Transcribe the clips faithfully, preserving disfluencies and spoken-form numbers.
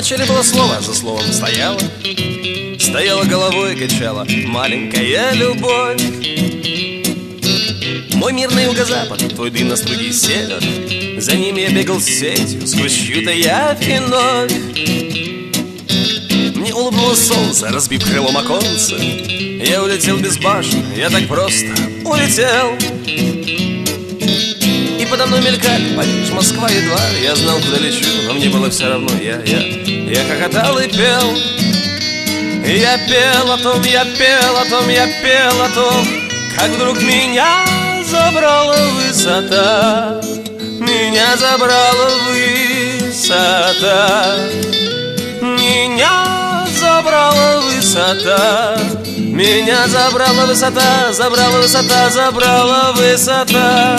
начале было слово, за словом стояла, стояла головой, качала маленькая любовь. Мой мир на юго-запад, твой дым на струги север. За ним я бегал с сетью, сквозь чью-то явь и вновь. Мне улыбнулось солнце, разбив крылом оконце. Я улетел без башен, я так просто улетел. И подо мной мелькали Париж, Москва едва. Я знал, куда лечу, но мне было все равно. Я, я, я хохотал и пел. Я пел о том, я пел о том, я пел о том, как вдруг меня забрала высота. Меня забрала высота. Меня забрала высота. Меня забрала высота. Забрала высота, забрала высота.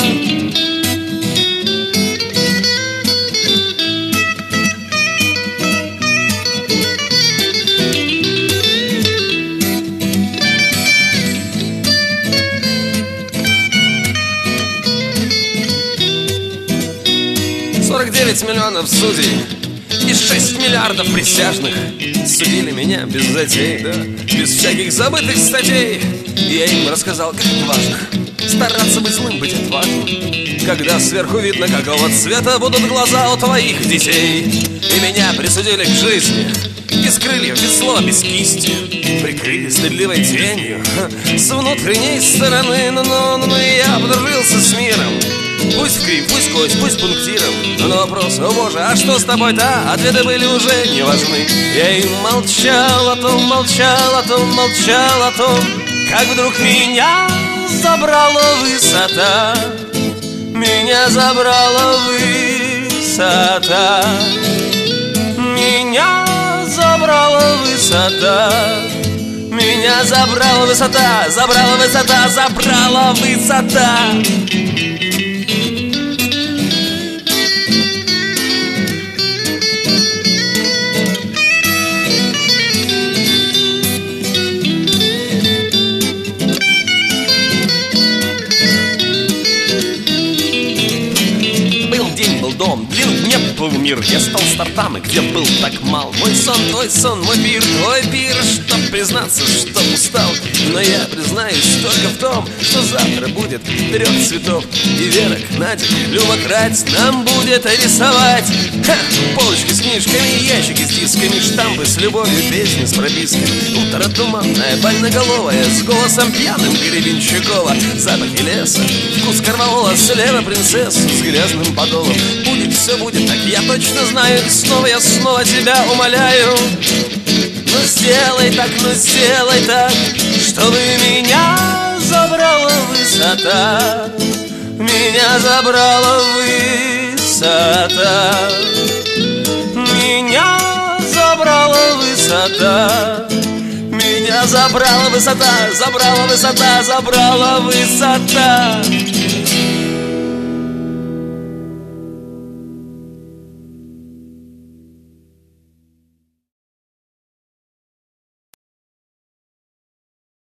сорок девять миллионов судей и шесть миллиардов присяжных судили меня без затей, да, без всяких забытых статей. И я им рассказал, как это важно стараться быть злым, быть отважным, когда сверху видно, какого цвета будут глаза у твоих детей. И меня присудили к жизни без крыльев, без слова, без кисти, прикрыли стыдливой тенью с внутренней стороны. Ну-ну-ну, и я подружился с миром. Пусть в крив, пусть кость, пусть пунктиром. Но на вопрос: о боже, а что с тобой-то? Ответы были уже не важны. Я и молчал о том, молчал о том, молчал о том, как вдруг меня забрала высота. Меня забрала высота. Меня забрала высота. Меня забрала высота. Забрала высота, забрала высота. Дом, длинный небо был мир. Я стал стартам, и где был так мал. Мой сон, твой сон, мой пир, твой пир. Чтоб признаться, что устал, но я признаюсь только в том, что завтра будет вперед цветов и верок. Надя, любокрасть нам будет рисовать. Ха! Полочки с книжками, ящики с дисками, штампы с любовью, песни с прописками. Утро туманное, больноголовая, с голосом пьяным Гребенщикова. Запахи леса, вкус корвалола, слева принцесса с грязным подолом. Будет, все будет, так я точно знаю. И снова я снова тебя умоляю. Ну сделай так, ну сделай так, чтобы меня забрала высота. Меня забрала высота. Меня забрала высота. Меня забрала высота. Забрала высота, забрала высота.